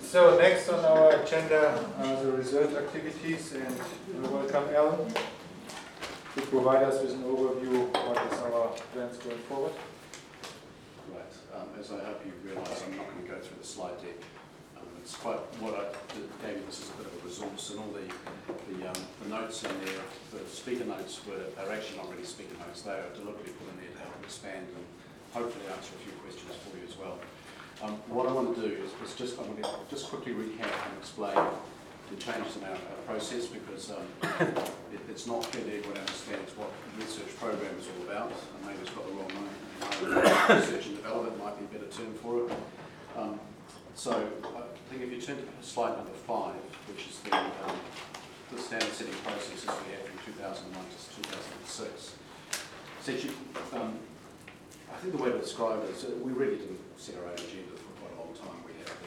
So next on our agenda are the research activities, and we welcome Alan to provide us with an overview of what is our plans going forward. Right. As I hope you realise, I'm not going to go through the slide deck. It's quite what I gave you. This is a bit of a resource, and all the notes in there, the speaker notes are actually not really speaker notes. They are deliberately put in there to help expand and hopefully answer a few questions for you as well. What I want to do is I'm going to just quickly recap and explain the changes in our process, because it's not clear that everyone understands what the research program is all about, and maybe it's got the wrong name. Research and development might be a better term for it. So I think if you turn to slide number 5, which is the standard setting processes we had from 2001 to 2006. Essentially, I think the way to describe it is we really didn't set our own agenda for quite a long time. We had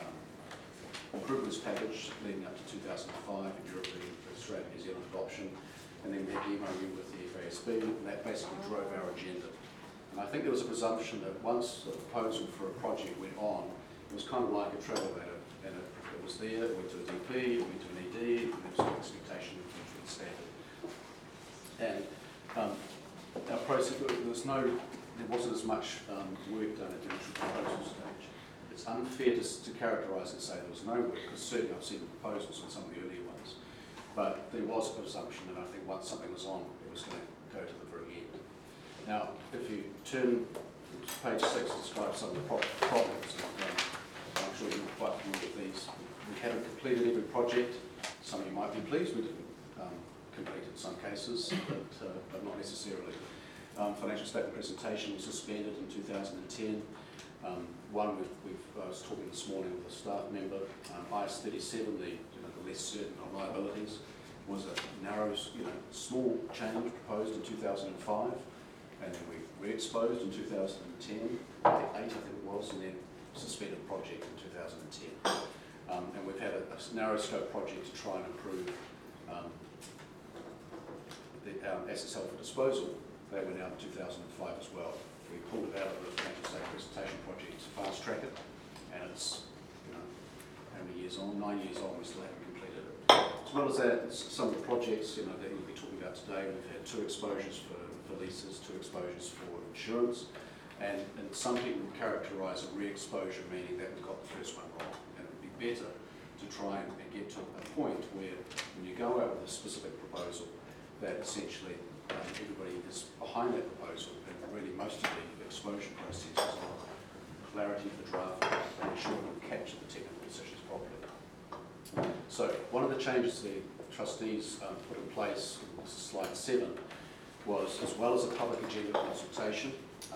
the improvements package leading up to 2005 in Europe, the Australia New Zealand adoption, and then we had the MOU with the FASB, and that basically drove our agenda. And I think there was a presumption that once the proposal for a project went on, it was kind of like a travel ladder, and it was there, it went to a DP, it went to an ED, and there was an expectation of it was standard. And our process, there wasn't as much work done at the initial proposal stage. It's unfair to characterise and say there was no work, because certainly I've seen the proposals on some of the earlier ones. But there was a presumption, and I think once something was on, it was going to go to the very end. Now, if you turn to page 6, describe some of the problems. I'm sure you're quite familiar with these. We haven't completed every project. Some of you might be pleased we didn't complete in some cases, but not necessarily. Financial statement presentation was suspended in 2010. One I was talking this morning with a staff member. IAS 37, the less certain on liabilities, was a narrow, small change proposed in 2005, and then we re-exposed in 2010. 8, I think it was, and then suspended project in 2010. And we've had a narrow scope project to try and improve the assets held for disposal. They went out in 2005 as well. We pulled it out of the financial statement presentation project to fast track it, and it's how many years on? 9 years on, we still haven't completed it. As well as that, some of the projects that we'll be talking about today, we've had 2 exposures for leases, 2 exposures for insurance. And some people characterise a re-exposure meaning that we got the first one wrong. And it would be better to try and get to a point where when you go out with a specific proposal, that essentially everybody is behind that proposal, and really most of the exposure process is on clarity of the draft and ensuring we capture the technical decisions properly. So one of the changes the trustees put in place, this is slide 7, was as well as a public agenda consultation,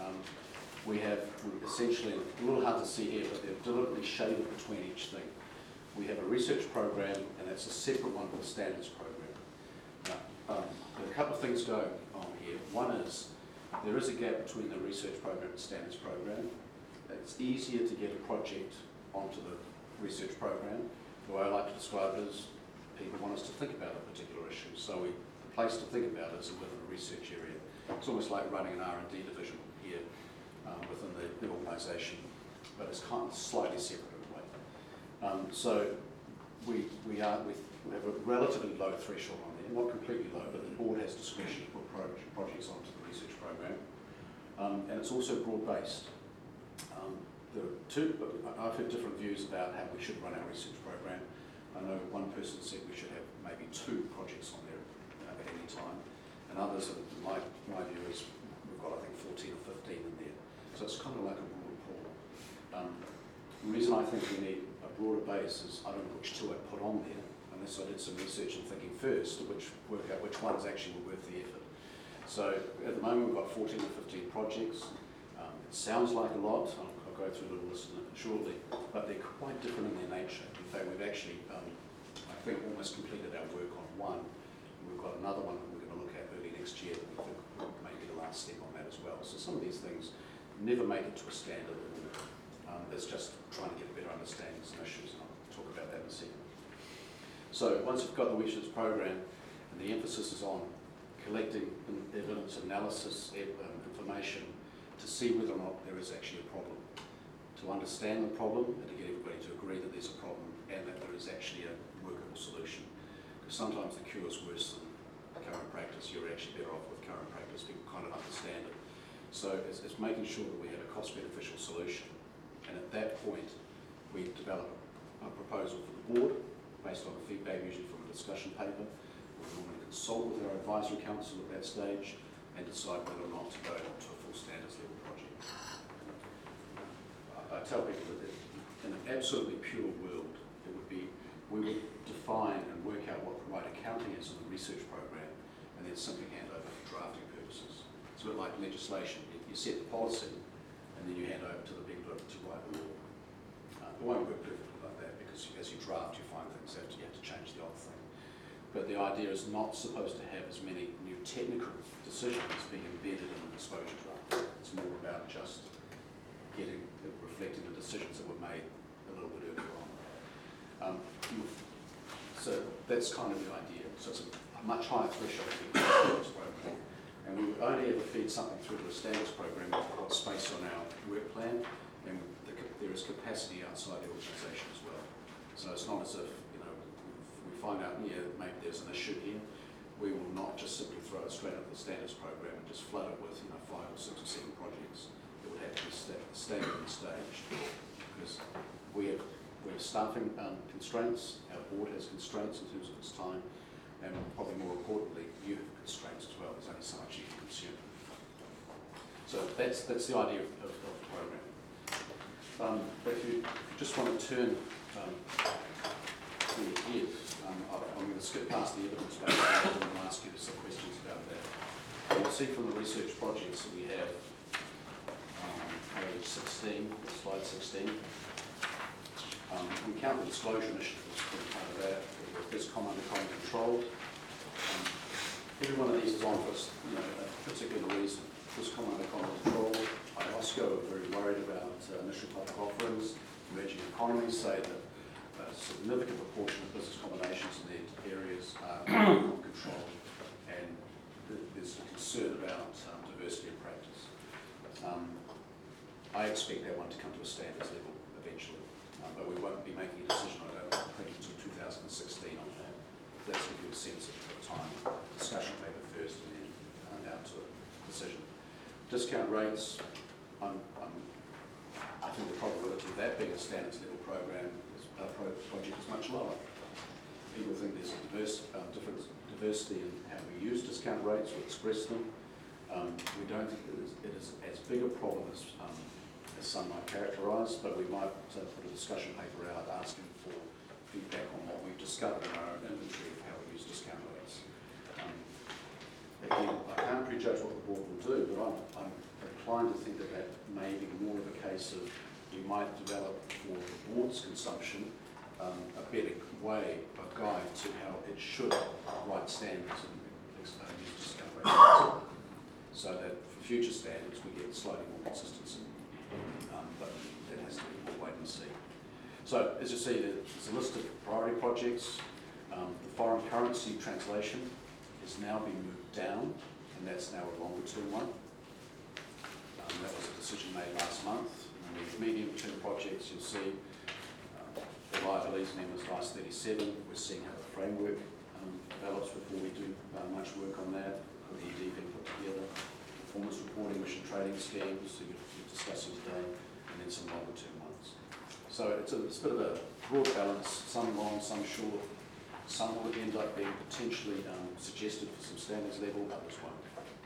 we have essentially, a little hard to see here, but they're deliberately shaded between each thing. We have a research program, and that's a separate one from the standards program. Now, there are a couple of things going on here. One is, there is a gap between the research program and standards program. It's easier to get a project onto the research program. The way I like to describe it is, people want us to think about a particular issue. So the place to think about it is within a research area. It's almost like running an R&D division here. Within the organisation, but it's kind of slightly separate in a way. So we have a relatively low threshold on there, not completely low, but the board has discretion to put projects onto the research program, and it's also broad-based. There are 2. I've heard different views about how we should run our research program. I know one person said we should have maybe 2 projects on there at any time, and others, my view is we've got I think 14 or 15 in there. So it's kind of like a broad pool. The reason I think we need a broader base is I don't know which 2 I'd put on there, unless I did some research and thinking first to work out which ones actually were worth the effort. So at the moment we've got 14 or 15 projects. It sounds like a lot. I'll go through a little list shortly, but they're quite different in their nature. In fact, we've actually, I think, almost completed our work on one. And we've got another one that we're going to look at early next year that we think may be the last step on that as well. So some of these things never make it to a standard. It's just trying to get a better understanding of some issues, and I'll talk about that in a second. So once you've got the research program, and the emphasis is on collecting evidence, analysis, information, to see whether or not there is actually a problem. To understand the problem, and to get everybody to agree that there's a problem sometimes the cure is worse than current practice. You're actually better off with current practice. People kind of understand it. So it's making sure that we have a cost-beneficial solution. And at that point, we develop a proposal for the board based on the feedback, usually from a discussion paper. We normally consult with our advisory council at that stage and decide whether or not to go to a full standards level project. I tell people that in an absolutely pure world, it would be, we would define and work out what the right accounting is in the research program and then simply hand over for drafting purposes. It's a bit like legislation. You set the policy and then you hand over to the people to write the law. It won't work perfectly like that because as you draft you find things you have to change the old thing. But the idea is not supposed to have as many new technical decisions being embedded in the disclosure draft. It's more about just reflecting the decisions that were made a little bit earlier on. So that's kind of the idea. So it's a much higher threshold than the standards program. And we would only ever feed something through to a standards program if we've got space on our work plan and there is capacity outside the organisation as well. So it's not as if, we find out, maybe there's an issue here, we will not just simply throw it straight into the standards program and just flood it with 5 or 6 or 7 projects. It would have to be staggered and staged because we have staffing constraints, our board has constraints in terms of its time, and probably more importantly, you have constraints as well. There's only so much you can consume. So that's the idea of the program. But if you just want to turn to the ahead, I'm going to skip past the evidence base and I'll ask you some questions about that. You'll see from the research projects that we have page 16, slide 16. We count the disclosure initiatives as part of that. There's common under common control. Every one of these is on for a particular reason. This common under common control, IOSCO are very worried about initial public offerings. Emerging economies say that a significant proportion of business combinations in their areas are not controlled, and there's a concern about diversity in practice. I expect that one to come to a standards level eventually, but we won't be making a decision, I don't think, until 2016 on that. That's a good sense of the time. Discussion paper first and then down to a decision. Discount rates, I think the probability of that being a standards level program project is much lower. People think there's a diversity in how we use discount rates or express them. We don't think it is as big a problem as some might characterise, but we might put a discussion paper out asking for feedback on what we've discovered in our own inventory of how we use discount rates. Again, I can't prejudge what the board will do, but I'm inclined to think that may be more of a case of we might develop for the board's consumption a better way, a guide to how it should write standards and use discount rates, so that for future standards we get slightly more consistency. But that has to be more wait and see. So as you see, there's a list of priority projects. The foreign currency translation is now being moved down, and that's now a longer term one. That was a decision made last month. And the medium-term projects, you'll see the liabilities and MSIS 37. We're seeing how the framework develops before we do much work on that. The ED being put together, performance reporting, mission trading schemes that you're discussing today, and then some longer-term ones. So it's a bit of a broad balance, some long, some short. Some will end up being potentially suggested for some standards level, others won't.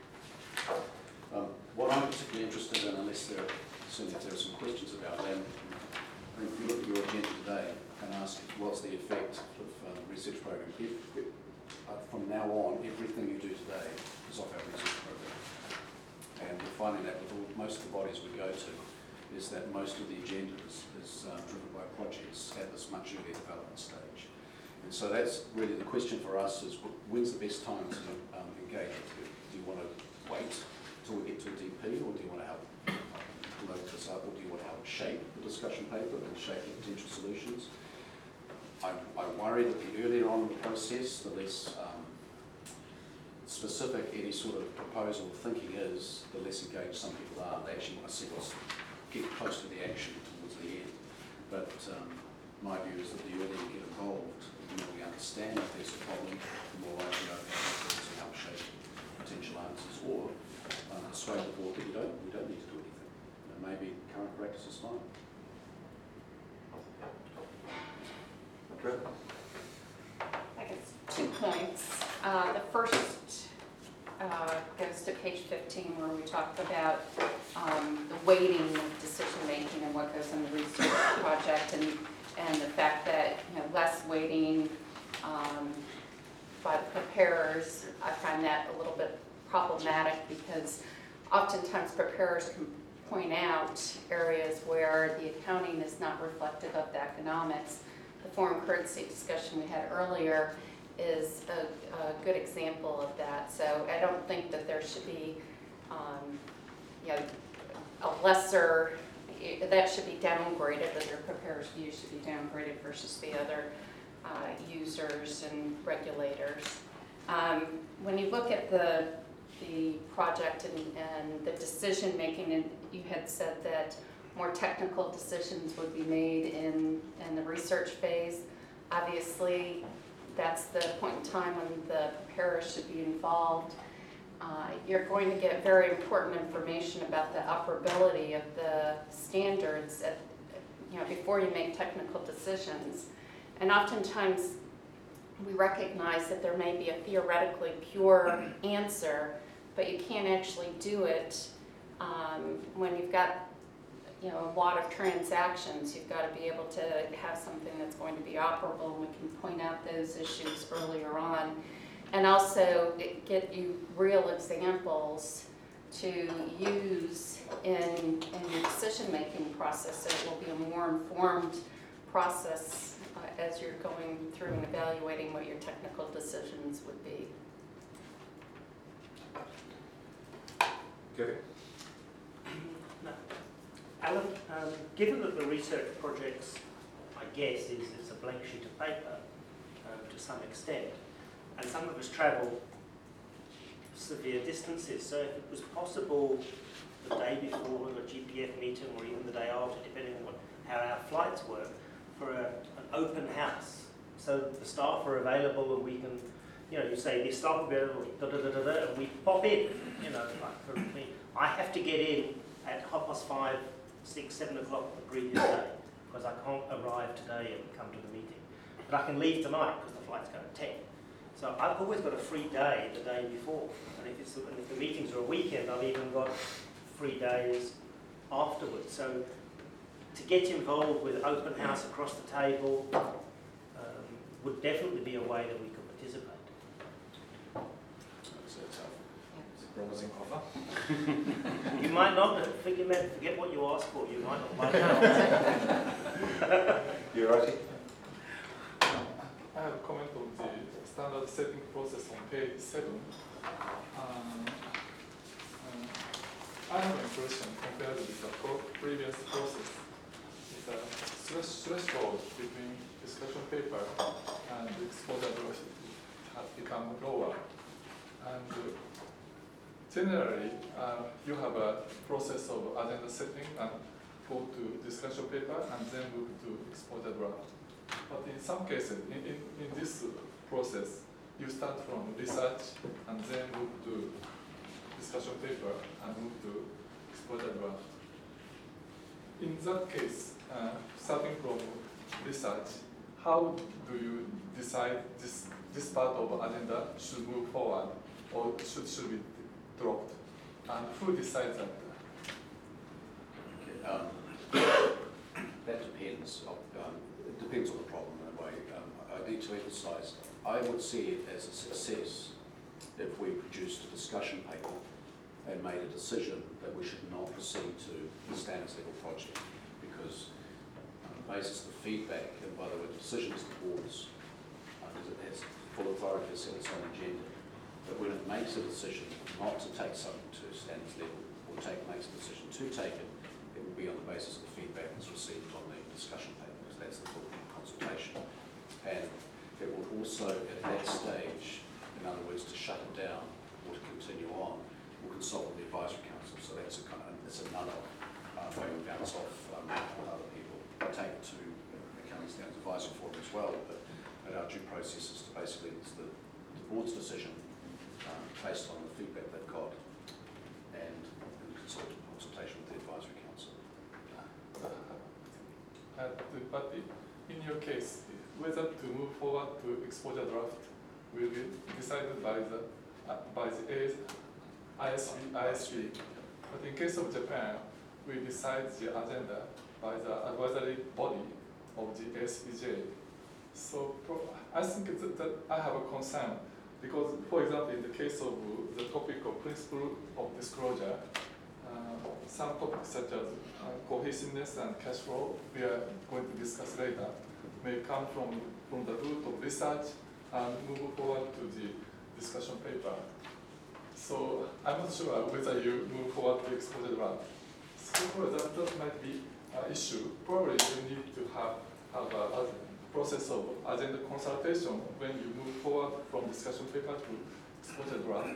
What I'm particularly interested in, certainly if there are some questions about them, if you look at your agenda today and ask what's the effect of the research program, from now on, everything you do today is off our research program. And we're finding that with most of the bodies we go to, is that most of the agenda is driven by projects at this much earlier development stage. And so that's really the question for us is, when's the best time to engage with you? Do you want to wait till we get to a DP, or do you want to help load this up, or do you want to help shape the discussion paper and shape the potential solutions? I worry that the earlier on in the process, the less specific any sort of proposal or thinking is, the less engaged some people are. They actually want to see what's get close to the action towards the end. But my view is that the earlier you get involved, the more we understand understand if there's a problem, the more likely I can to help shape potential answers, or persuade the board that we don't need to do anything. Maybe current practice is fine. I guess 2 points. The first goes to page 15, where we talked about the weighting of decision making and what goes in the research project, and the fact that less weighting by the preparers. I find that a little bit problematic, because oftentimes preparers can point out areas where the accounting is not reflective of the economics. The foreign currency discussion we had earlier is a good example of that. So I don't think that there should be a lesser, that should be downgraded, that their preparer's view should be downgraded versus the other users and regulators. When you look at the project and the decision making, and you had said that more technical decisions would be made in the research phase. Obviously, that's the point in time when the preparer should be involved. You're going to get very important information about the operability of the standards before you make technical decisions. And oftentimes, we recognize that there may be a theoretically pure answer, but you can't actually do it when you've got a lot of transactions. You've got to be able to have something that's going to be operable, and we can point out those issues earlier on. And also get you real examples to use in your decision-making process, so it will be a more informed process as you're going through and evaluating what your technical decisions would be. Kevin? No. Alan, given that the research projects, I guess, is a blank sheet of paper to some extent, and some of us travel severe distances, so if it was possible the day before a GPF meeting or even the day after, depending on how our flights work, for an open house, so that the staff are available and we can, you say the staff will be available, and we pop in, like for me, I have to get in at 5:30, 6, 7 o'clock the previous day, because I can't arrive today and come to the meeting. But I can leave tonight because the flight's going at 10. So I've always got a free day the day before. And if the meetings are a weekend, I've even got free days afterwards. So to get involved with open house across the table would definitely be a way that we could participate. It's a promising offer. You might not forget what you asked for. You might not like it. You're right. I have a comment on the standard setting process on page 7. I have an impression compared with the previous process, the threshold between discussion paper and exposure velocity has become lower. And generally, you have a process of agenda setting and go to discussion paper and then move to exposure draft. But in some cases, in this process, you start from research and then move to discussion paper and move to exposure draft. In that case, starting from research, how do you decide this part of agenda should move forward or should be dropped? And who decides that? That depends. It depends on the problem in a way. I need to emphasise, I would see it as a success if we produced a discussion paper and made a decision that we should not proceed to the standards level project, because on the basis of the feedback, and by the way, the decision is the board's, because it has full authority to set its own agenda, but when it makes a decision not to take something to standards level, or makes a decision to take it, it will be on the basis of the feedback that's received on the discussion paper, because that's the full consultation. And it will also, at that stage, in other words, to shut it down or to continue on, will consult with the advisory council. So that's another way we bounce off other people. I take it to Accounting Standards Advisory Forum as well, but our due process is to basically, it's the board's decision based on the feedback they've got and in consultation with the advisory council. But in your case, whether to move forward to exposure draft will be decided by the ISB. But in case of Japan, we decide the agenda by the advisory body of the ASBJ. So I think that I have a concern because, for example, in the case of the topic of principle of disclosure, some topics such as cohesiveness and cash flow, we are going to discuss later, may come from the root of research and move forward to the discussion paper. So I'm not sure whether you move forward to exposure draft. So that might be an issue. Probably you need to have a process of agenda consultation when you move forward from discussion paper to exposure draft.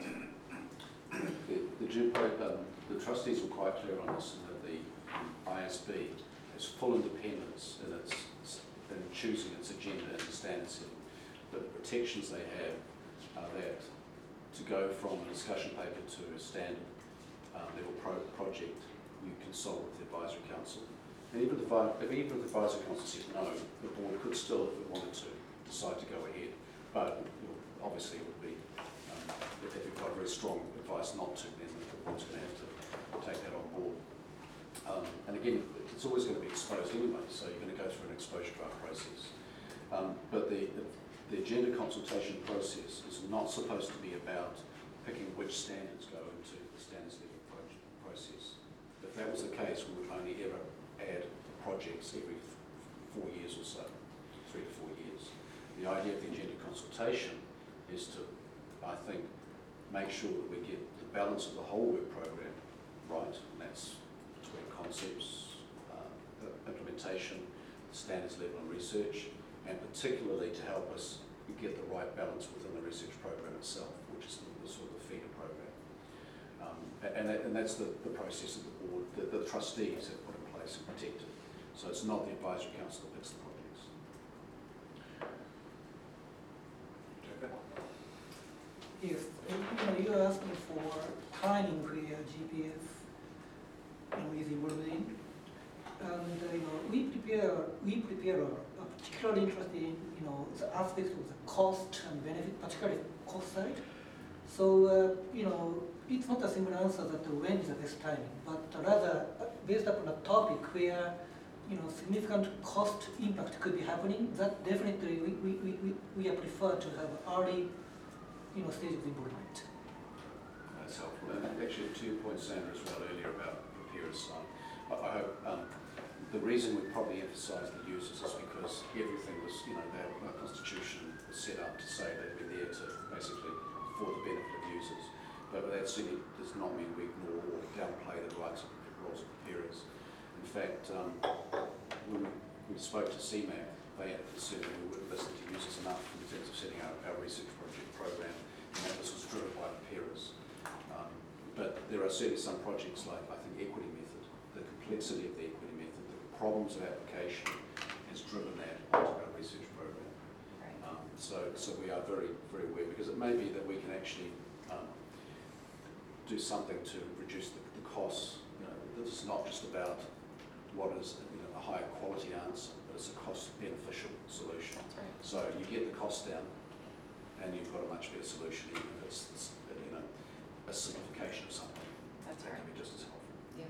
The trustees were quite clear on this, and that the ISB has full independence in choosing its agenda and the standards. The protections they have are that to go from a discussion paper to a standard level project, you consult with the advisory council. And even if the advisory council said no, the board could still, if it wanted to, decide to go ahead. But obviously it would be, if you've got very strong advice not to, then the board's going to have to take that on board. And again, it's always going to be exposed anyway, so you're going to go through an exposure draft process. But the agenda consultation process is not supposed to be about picking which standards go into the standards level process. If that was the case, we would only ever add projects every 4 years or so, 3 to 4 years. The idea of the agenda consultation is to, I think, make sure that we get the balance of the whole work program right, and that's between concepts, implementation, standards level and research, and particularly to help us get the right balance within the research program itself, which is the sort of the feeder program. And that's the process that the board, the trustees have put in place and protected. So it's not the advisory council that picks the projects. Yes, you're asking for timing where GPS is involved in. And we are particularly interested in the aspects of the cost and benefit, particularly cost side. So it's not a single answer that when is the best timing, but rather based upon a topic where significant cost impact could be happening. That definitely we are prefer to have early stage of involvement. That's helpful. And actually, to your point, Sandra, as well earlier about Repairs, I hope the reason we probably emphasise the users is because everything was, our constitution was set up to say that we're there to basically for the benefit of users. But that certainly does not mean we ignore or downplay the rights of roles of preparers. In fact, when we spoke to CMAC, they had concern that we wouldn't listen to users enough in terms of setting out our research program, and that this was driven by preparers. But there are certainly some projects like, I think, equity method, the complexity of the equity method, the problems of application has driven that onto our research program. Right. So we are very, very aware, because it may be that we can actually do something to reduce the costs. This is not just about what is a higher quality answer, but it's a cost beneficial solution. That's right. So you get the cost down, and you've got a much better solution, even if it's a simplification of something. That's That right. can be just as helpful. Yeah.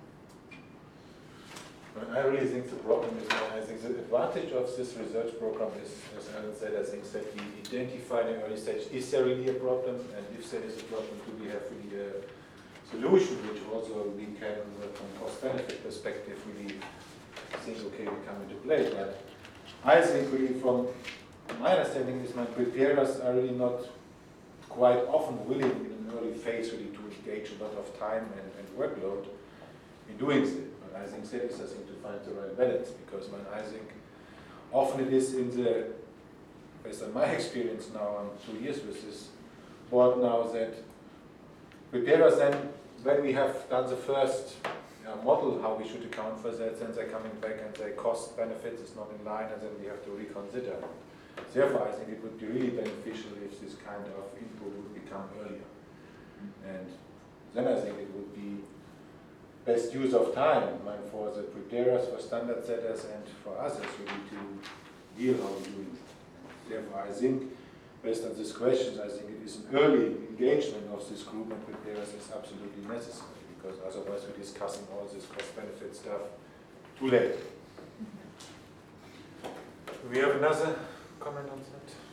I really think the problem is, I think the advantage of this research program is, as Alan said, I think that we identify in early stage, is there really a problem? And if there is a problem, do we have really a solution, which also we can, from cost benefit perspective, really think, okay, we come into play. But I think really from my understanding is my preparers are really not quite often willing in an early phase really to engage a lot of time and workload in doing this. But I think that is, I think, to find the right balance, because I think often it is in the, based on my experience now, I'm 2 years with this board now, that preparers then, when we have done the first model how we should account for that, then they're coming back and say cost benefits is not in line, and then we have to reconsider. Therefore, I think it would be really beneficial if this kind of input would become earlier. And then I think it would be best use of time for the preparers, for standard setters, and for others really to deal how we do it. Therefore, I think, based on these questions, I think it is an early engagement of this group and preparers is absolutely necessary, because otherwise we're discussing all this cost-benefit stuff too late. Do we have another comment on that?